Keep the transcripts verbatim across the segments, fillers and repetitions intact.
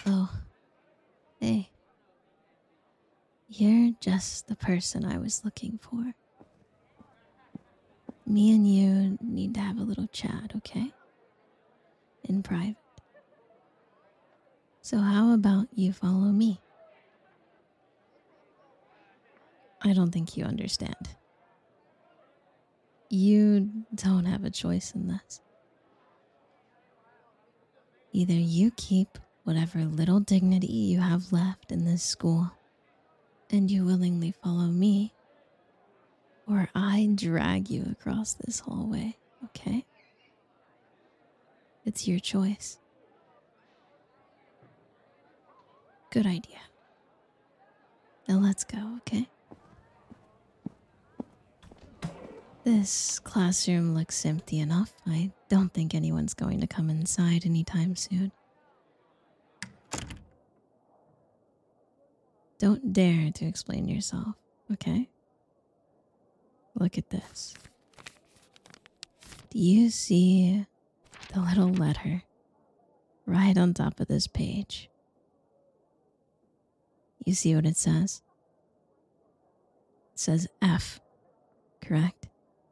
Oh, hey, you're just the person I was looking for. Me and you need to have a little chat, okay? In private. So, how about you follow me? I don't think you understand. You don't have a choice in this. Either you keep whatever little dignity you have left in this school and you willingly follow me, or I drag you across this hallway, okay? It's your choice. Good idea. Now let's go, okay? This classroom looks empty enough. I don't think anyone's going to come inside anytime soon. Don't dare to explain yourself, okay? Look at this. Do you see the little letter right on top of this page? You see what it says? It says F, correct?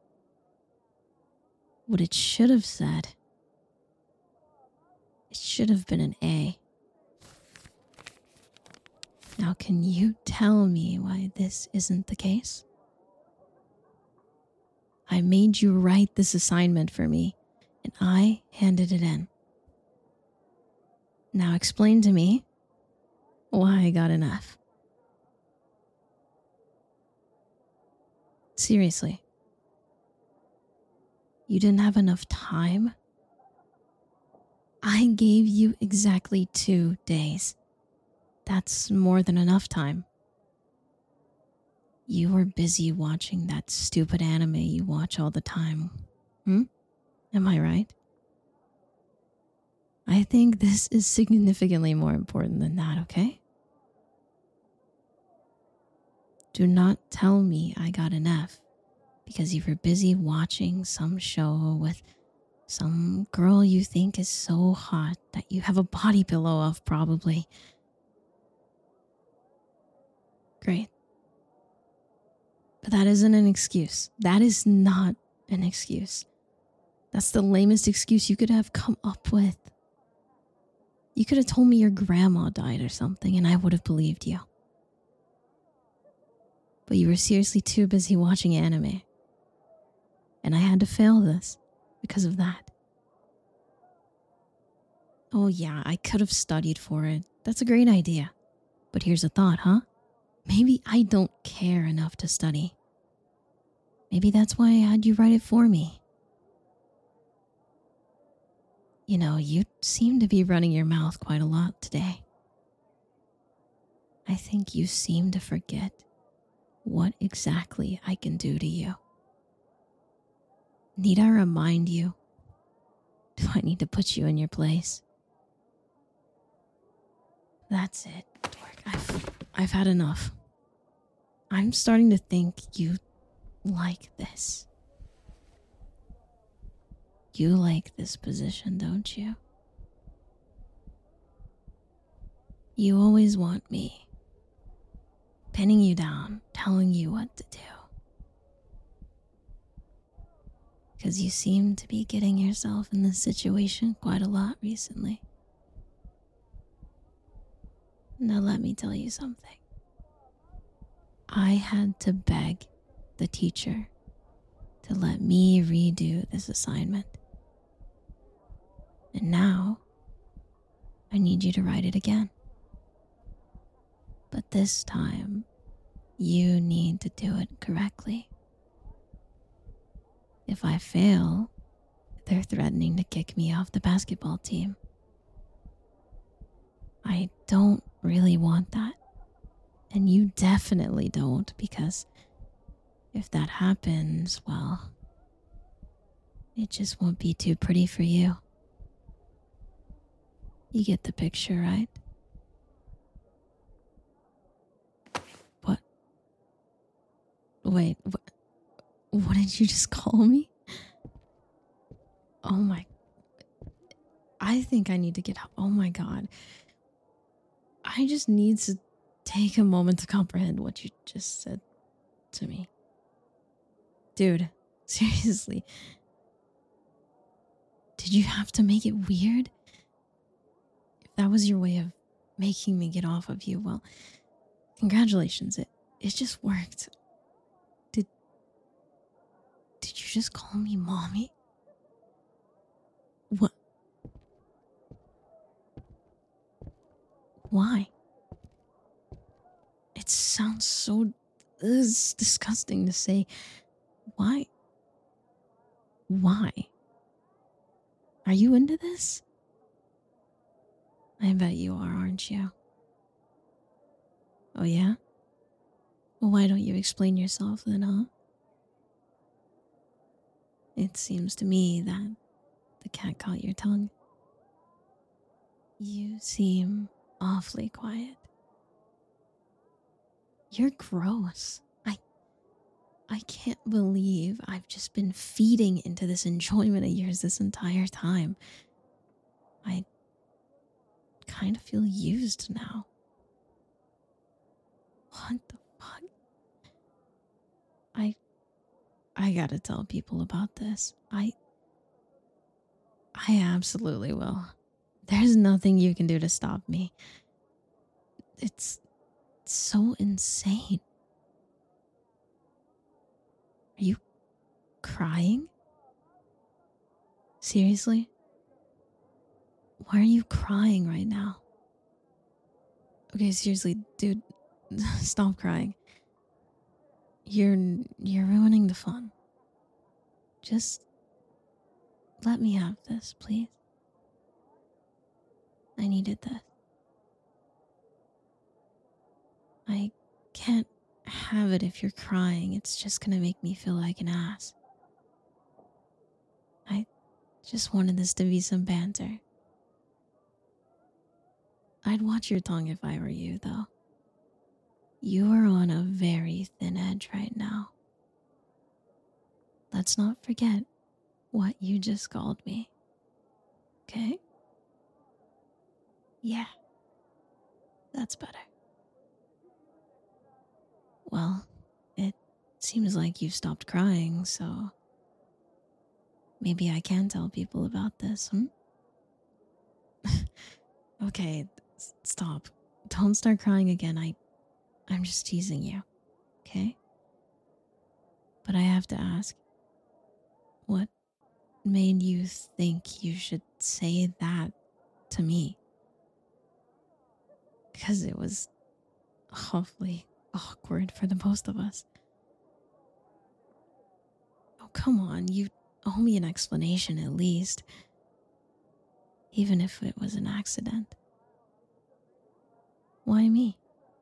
What it should have said, it should have been an A. Now, can you tell me why this isn't the case? I made you write this assignment for me, and I handed it in. Now explain to me why I got an F. Seriously. You didn't have enough time? I gave you exactly two days. That's more than enough time. You were busy watching that stupid anime you watch all the time. Hmm? Am I right? I think this is significantly more important than that, okay? Do not tell me I got an F because you were busy watching some show with some girl you think is so hot that you have a body pillow of, probably. Great. But that isn't an excuse. That is not an excuse. That's the lamest excuse you could have come up with. You could have told me your grandma died or something and I would have believed you. But you were seriously too busy watching anime. And I had to fail this because of that. Oh yeah, I could have studied for it. That's a great idea. But here's a thought, huh? Maybe I don't care enough to study. Maybe that's why I had you write it for me. You know, you seem to be running your mouth quite a lot today. I think you seem to forget what exactly I can do to you. Need I remind you? Do I need to put you in your place? That's it, Dork. I've, I've had enough. I'm starting to think you like this. You like this position, don't you? You always want me, pinning you down, telling you what to do. Because you seem to be getting yourself in this situation quite a lot recently. Now let me tell you something. I had to beg the teacher to let me redo this assignment. And now, I need you to write it again. But this time, you need to do it correctly. If I fail, they're threatening to kick me off the basketball team. I don't really want that. And you definitely don't, because if that happens, well, it just won't be too pretty for you. You get the picture, right? What? Wait, what? What did you just call me? Oh my. I think I need to get out. Oh my God. I just need to take a moment to comprehend what you just said to me. Dude, seriously. Did you have to make it weird? If that was your way of making me get off of you, well, congratulations. It it just worked. Did Did you just call me mommy? What? Why? It sounds so it's disgusting to say. Why? Why? Are you into this? I bet you are, aren't you? Oh, yeah? Well, why don't you explain yourself then, huh? It seems to me that the cat caught your tongue. You seem awfully quiet. You're gross. I I can't believe I've just been feeding into this enjoyment of yours this entire time. I kind of feel used now. What the fuck? I I gotta tell people about this. I I absolutely will. There's nothing you can do to stop me. It's so insane. Are you crying? Seriously? Why are you crying right now? Okay, seriously, dude, stop crying. You're you're ruining the fun. Just let me have this, please. I needed this. I can't have it if you're crying. It's just gonna make me feel like an ass. I just wanted this to be some banter. I'd watch your tongue if I were you, though. You are on a very thin edge right now. Let's not forget what you just called me. Okay? Yeah, that's better. Well, it seems like you've stopped crying, so maybe I can tell people about this, hmm? Okay, s- stop. Don't start crying again. I, I'm just teasing you, okay? But I have to ask, what made you think you should say that to me? Because it was awfully awkward for the both of us. Oh, come on, you owe me an explanation at least. Even if it was an accident. Why me?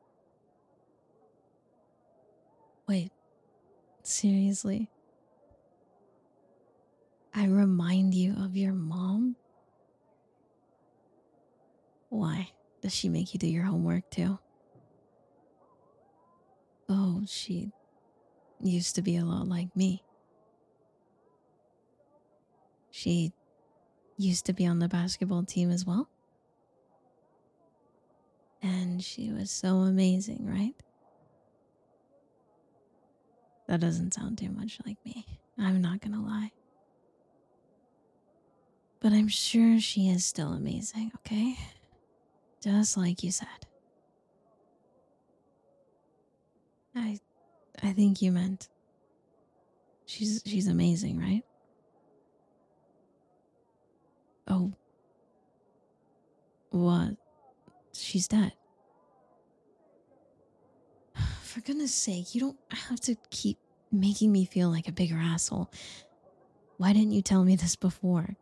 Wait, seriously? I remind you of your mom? Why? Does she make you do your homework too? Oh, she used to be a lot like me. She used to be on the basketball team as well. And she was so amazing, right? That doesn't sound too much like me. I'm not gonna lie. But I'm sure she is still amazing, okay? Just like you said. I I think you meant she's she's amazing, right? Oh, what? She's dead. For goodness sake, you don't have to keep making me feel like a bigger asshole. Why didn't you tell me this before?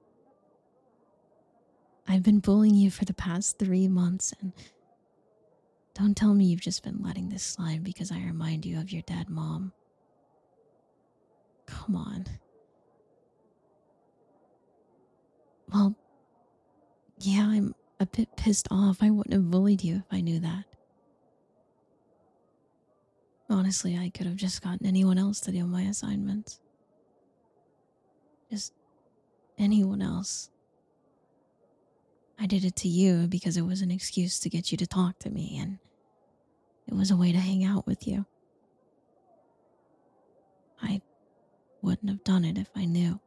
I've been bullying you for the past three months and don't tell me you've just been letting this slide because I remind you of your dead mom. Come on. Well, yeah, I'm a bit pissed off. I wouldn't have bullied you if I knew that. Honestly, I could have just gotten anyone else to do my assignments. Just anyone else. I did it to you because it was an excuse to get you to talk to me, and it was a way to hang out with you. I wouldn't have done it if I knew.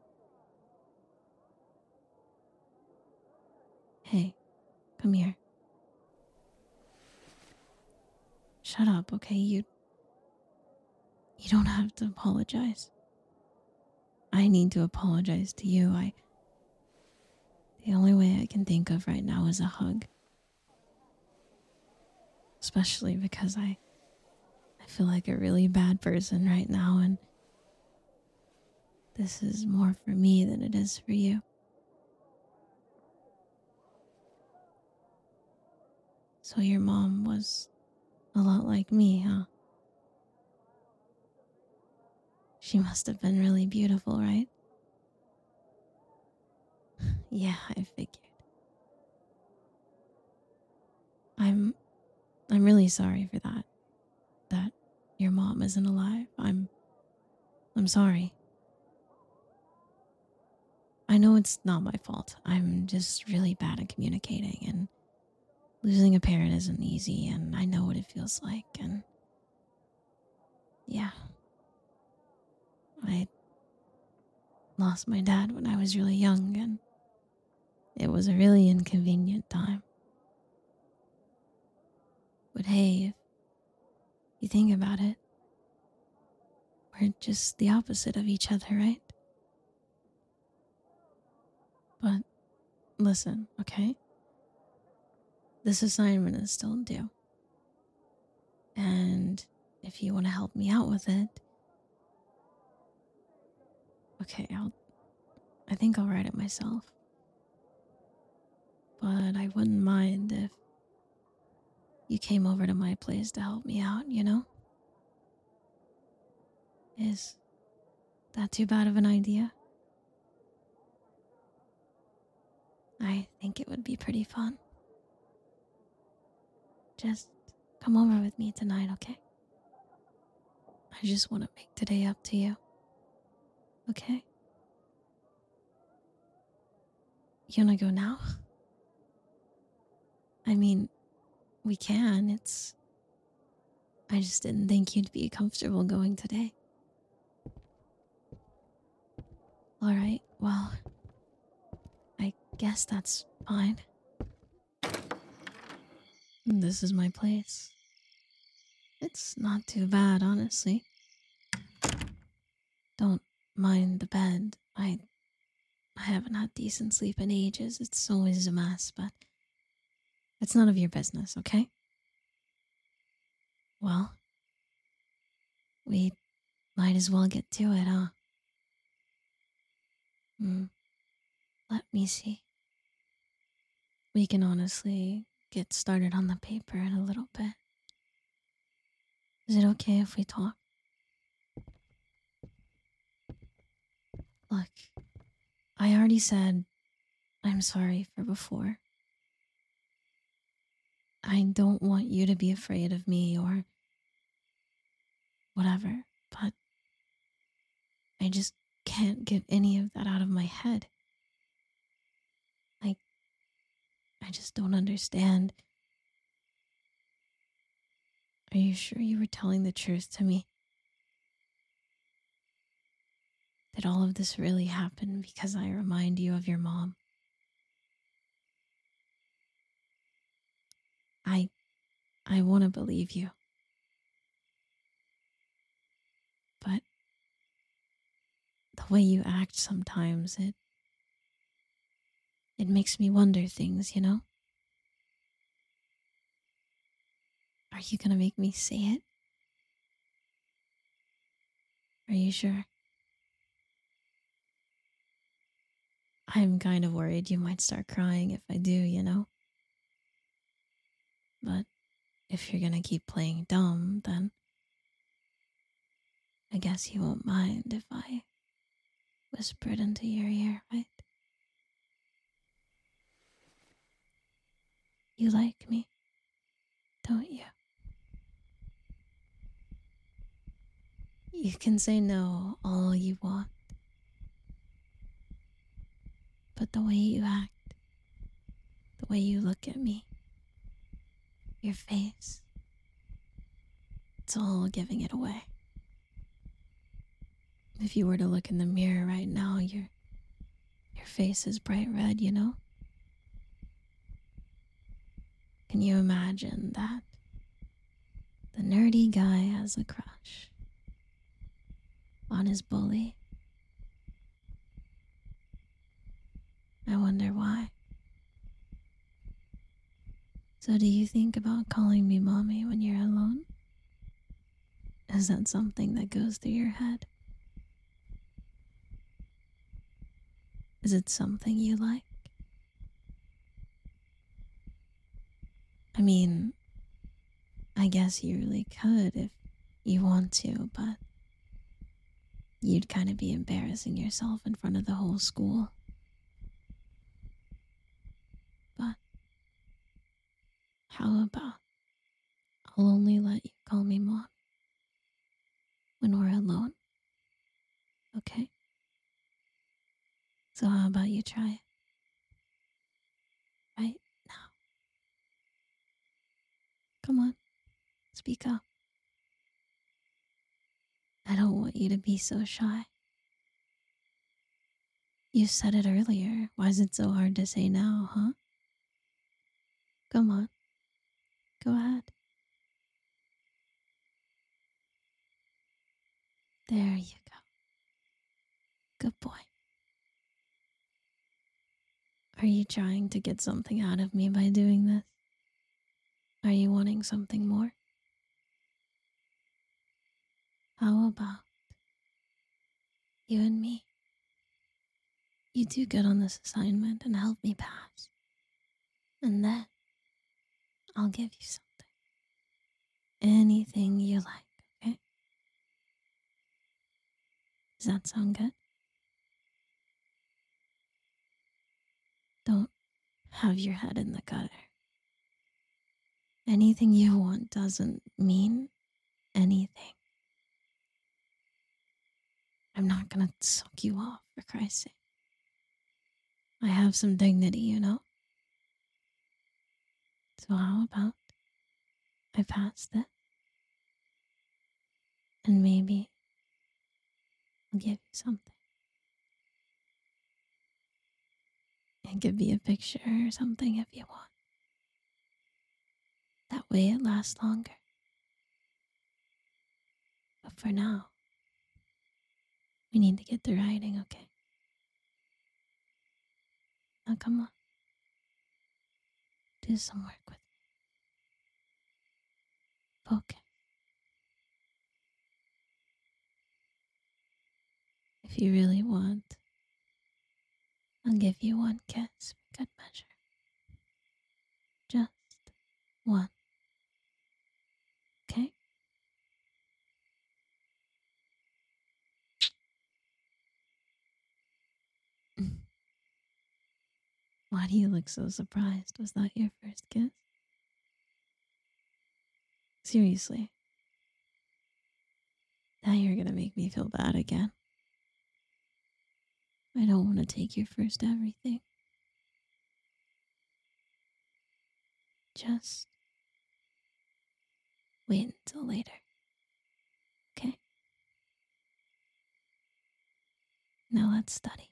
Hey, come here. Shut up, okay? You you don't have to apologize. I need to apologize to you. I the only way I can think of right now is a hug. Especially because I I feel like a really bad person right now, and this is more for me than it is for you. So your mom was a lot like me, huh? She must have been really beautiful, right? Yeah, I figured. I'm I'm really sorry for that. That your mom isn't alive. I'm I'm sorry. I know it's not my fault. I'm just really bad at communicating, and losing a parent isn't easy, and I know what it feels like, and yeah. I lost my dad when I was really young, and it was a really inconvenient time. But hey, if you think about it, we're just the opposite of each other, right? But listen, okay? This assignment is still due. And if you want to help me out with it, okay, I'll I think I'll write it myself. But I wouldn't mind if you came over to my place to help me out, you know? Is that too bad of an idea? I think it would be pretty fun. Just come over with me tonight, okay? I just want to make today up to you. Okay? You wanna go now? I mean, we can. It's... I just didn't think you'd be comfortable going today. Alright, well, I guess that's fine. This is my place. It's not too bad, honestly. Don't mind the bed. I I haven't had decent sleep in ages. It's always a mess, but it's none of your business, okay? Well, we might as well get to it, huh? Hmm. Let me see. We can honestly get started on the paper in a little bit. Is it okay if we talk? Look, I already said I'm sorry for before. I don't want you to be afraid of me or whatever, but I just can't get any of that out of my head. Like, I just don't understand. Are you sure you were telling the truth to me? Did all of this really happen because I remind you of your mom? I I want to believe you. But the way you act sometimes, it it makes me wonder things, you know? Are you going to make me say it? Are you sure? I'm kind of worried you might start crying if I do, you know? But if you're gonna keep playing dumb, then I guess you won't mind if I whisper it into your ear, right? You like me, don't you? You can say no all you want, but the way you act, the way you look at me, your face, it's all giving it away. If you were to look in the mirror right now, your your face is bright red, you know? Can you imagine that the nerdy guy has a crush on his bully? I wonder why. So do you think about calling me mommy when you're alone? Is that something that goes through your head? Is it something you like? I mean, I guess you really could if you want to, but you'd kind of be embarrassing yourself in front of the whole school. But how about I'll only let you call me mom when we're alone, okay? So how about you try it right now? Come on, speak up. I don't want you to be so shy. You said it earlier. Why is it so hard to say now, huh? Come on, go ahead. There you go. Good boy. Are you trying to get something out of me by doing this? Are you wanting something more? How about you and me? You do good on this assignment and help me pass. And then I'll give you something. Anything you like, okay? Does that sound good? Don't have your head in the gutter. Anything you want doesn't mean anything. I'm not gonna suck you off, for Christ's sake. I have some dignity, you know? So how about I pass this? And maybe I'll give you something. It could be a picture or something if you want. That way it lasts longer. But for now, we need to get the writing, okay? Now come on. Do some work with me. Focus. If you really want, I'll give you one kiss for good measure. Just one. Okay? Why do you look so surprised? Was that your first kiss? Seriously. Now you're gonna make me feel bad again. I don't want to take your first everything. Just wait until later. Okay? Now let's study.